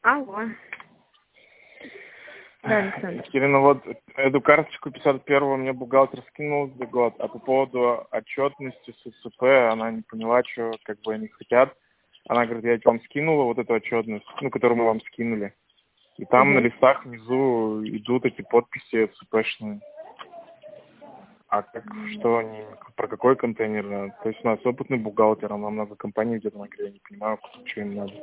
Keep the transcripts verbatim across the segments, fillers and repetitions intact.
Алло. Да, Александр. Кирина, вот эту карточку пятьдесят первого мне бухгалтер скинул за год, а по поводу отчетности с СЦП она не поняла, что как бы они хотят. Она говорит, я вам скинула вот эту отчетность, ну, которую мы вам скинули. И там Угу. на листах внизу идут эти подписи СЦПшные. А как, что они, про какой контейнер? То есть у нас опытный бухгалтер, она много компаний где-то, она говорит, я не понимаю, что им надо.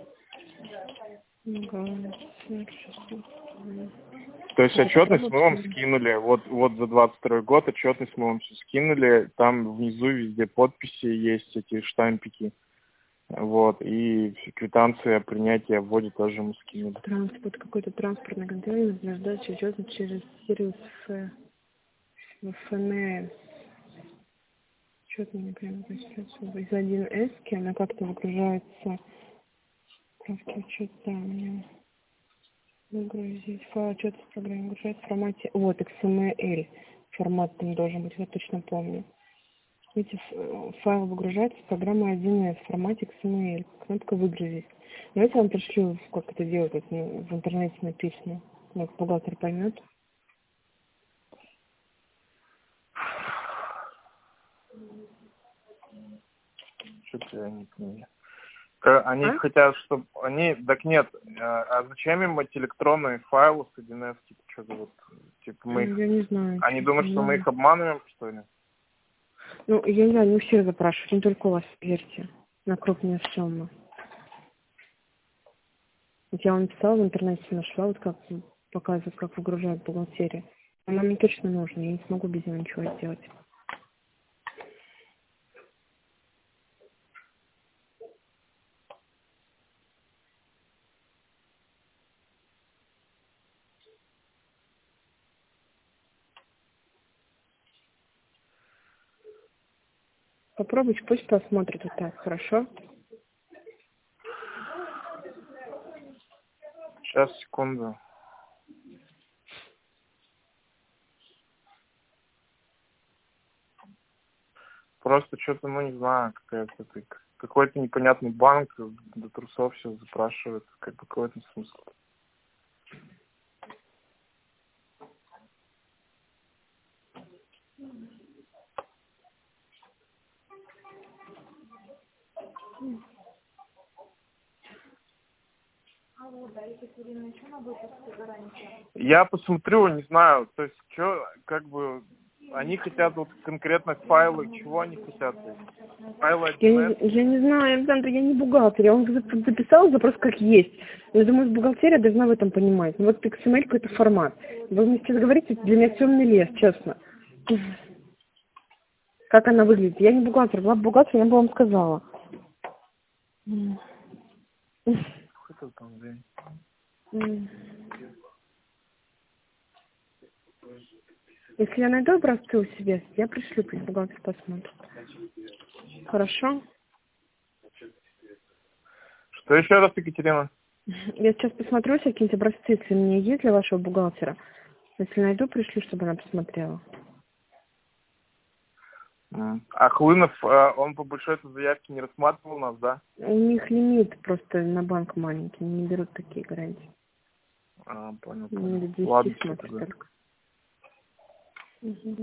То есть отчетность мы вам скинули, вот, вот за двадцать второй год отчетность мы вам все скинули, там внизу везде подписи есть, эти штампики, вот, и квитанции о принятии, о вводе тоже мы скинули. Транспорт, какой-то транспортный контейнер для сдачи отчетности через сервис Ф, ФНС. Что-то не прям из один эс, она как-то выгружается, справки отчет, да, мне выгрузить, файл отчет в программе выгружать в формате, вот, икс эм эль формат там должен быть, я точно помню. Эти файлы выгружаются в программу один эс в формате икс эм эль, кнопка выгрузить. Давайте я вам пришлю, как это делать, это в интернете написано, вот бухгалтер поймет. Что-то я не понимаю. Они а? хотят, чтобы... Они... Так нет. А зачем им эти электронные файлы с один эс? Типа, что-то вот... Типа мы их... Я не знаю. Они думают, что мы их обманываем, что ли? Ну, я не знаю, не у всех запрашивают, не только у вас, верьте, на крупные суммы. Вот я вам написала в интернете, нашла, вот как показывают, как выгружают бухгалтерию. Она мне точно нужна, я не смогу без нее ничего сделать. Попробуйте, пусть посмотрит вот так, хорошо? Сейчас, секунду. Просто что-то, ну, не знаю, какая-то какой-то непонятный банк до трусов все запрашивает. Как бы какой-то смысл. Я посмотрю, не знаю, то есть, что, как бы, они хотят вот конкретно файлы, чего они хотят? Файлы один эс? Я не, я не знаю, Александр, я не бухгалтер, я вам записала запрос как есть. Я думаю, бухгалтерия должна в этом понимать. Ну, вот икс эм эль какой-то формат. Вы мне сейчас говорите, для меня темный лес, честно. Как она выглядит? Я не бухгалтер, была бы бухгалтер, я бы вам сказала. Какой-то там день. Если я найду образцы у себя, я пришлю, пусть бухгалтер посмотрит. Хорошо? Что еще раз, Екатерина? Я сейчас посмотрю какие-нибудь образцы, если у меня есть для вашего бухгалтера. Если найду, пришлю, чтобы она посмотрела. А Хлынов, он по большой этой заявке не рассматривал нас, да? У них лимит просто на банк маленький, не берут такие гарантии. А, понял, Не до понял. Ладно, смотрят только. Угу.